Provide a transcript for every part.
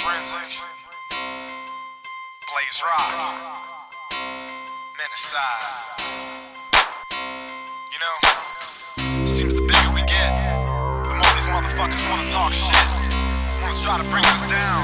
Forensic, Blaze Rock, Menacide. You know, seems the bigger we get, the more these motherfuckers wanna talk shit, wanna try to bring us down.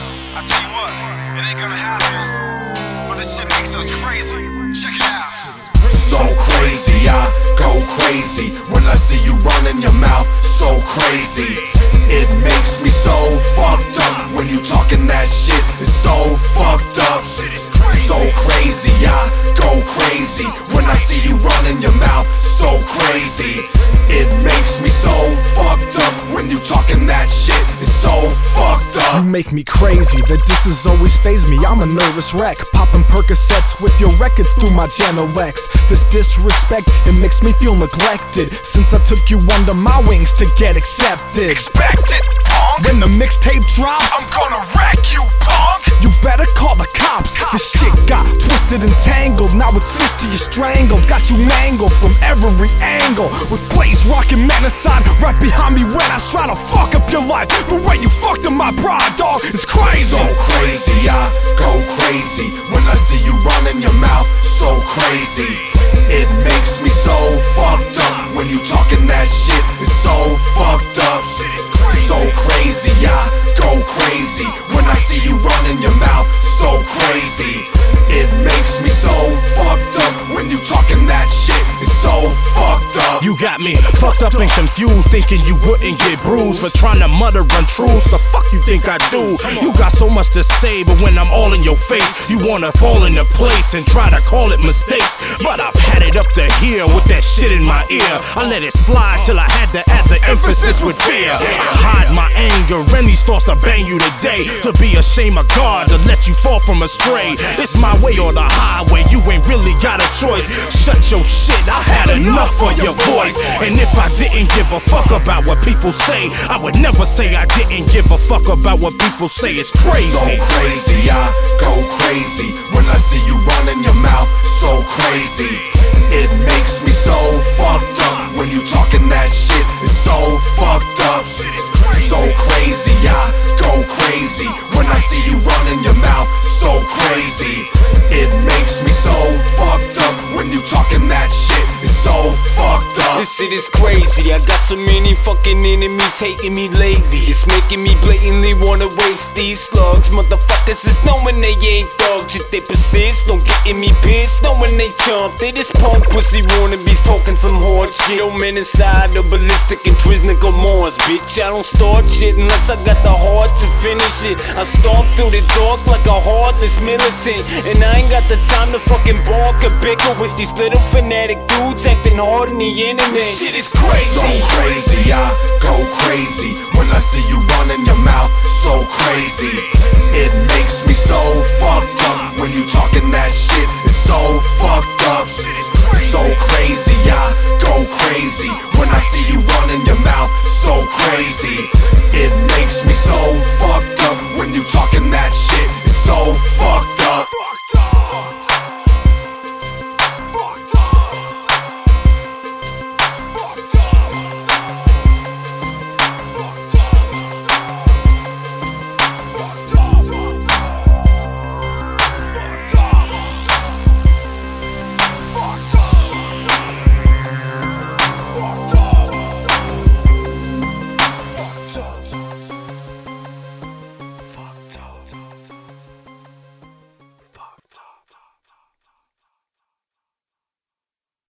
I tell you what, it ain't gonna happen, but this shit makes us crazy. Check it out. So crazy, I go crazy when I see you running your mouth. So crazy, it makes me so fucked up when you talking that shit. It's so fucked up. So crazy, I go crazy when I see you running your mouth. So crazy, it makes me so fucked up when you talking that shit. It's so fucked up. You make me crazy, the disses always faze me. I'm a nervous wreck, popping Percocets with your records through my Channel X. This disrespect, it makes me feel neglected, since I took you under my wings to get accepted. Expect it, punk. When the mixtape drops, I'm gonna wreck you, punk. you better call the cops. This shit got twisted and tangled, now it's fisty, you strangled. Got you mangled from every angle, with Blaze Rock and Menacide right behind me when I try to fuck up your life. The way you fucked up my bride, dog, is crazy. So crazy, I go crazy when I see you running your mouth. So crazy, it makes me so fucked up when you talking that shit. It's so fucked up. So crazy, I go crazy when I see you running your mouth. So crazy, it makes me so fucked up when you talking that shit. It's so fucked up. You got me fucked up and confused, thinking you wouldn't get bruised for trying to mutter untruths. The fuck you think I do? You got so much to say, but when I'm all in your face, you wanna fall into place and try to call it mistakes. But I've had it up to here with that shit in my ear. I let it slide till I had to add the emphasis with fear. I hide my anger and these thoughts to bang you today, to be a shame of God, to let you fall from astray. It's my way or the highway, you ain't really got a choice. Shut your shit, I had enough of your voice. And if I didn't give a fuck about what people say, I would never say I didn't give a fuck about what people say. It's crazy. So crazy, I go crazy when I see you running your mouth. So crazy, it makes me so fucked up when you talking that shit. It's so fucked up. So crazy, I go crazy when I see you running your mouth. So crazy, it makes me so fucked up when you talking that shit. It's so fucked up. This shit is crazy, I got so many fucking enemies hating me lately. It's making me blatantly wanna waste these slugs. Motherfuckers is knowing they ain't thugs, yet they persist, don't get me pissed, knowing they chump. They this punk pussy wannabes talking some hard shit. Yo, Menacide, the ballistic and Twisnical Mars, bitch. I don't start shit unless I got the heart to finish it. I stomp through the dark like a heartless militant, and I ain't got the time to fucking bark or bicker with these little fanatic dudes acting hard on the internet. Shit is crazy. So crazy, I go crazy when I see you running your mouth. So crazy, it makes me so fucked up when you talking that shit. It's so fucked up. So crazy, I go crazy when I see you running your mouth. So crazy, it makes me so fucked up when you talking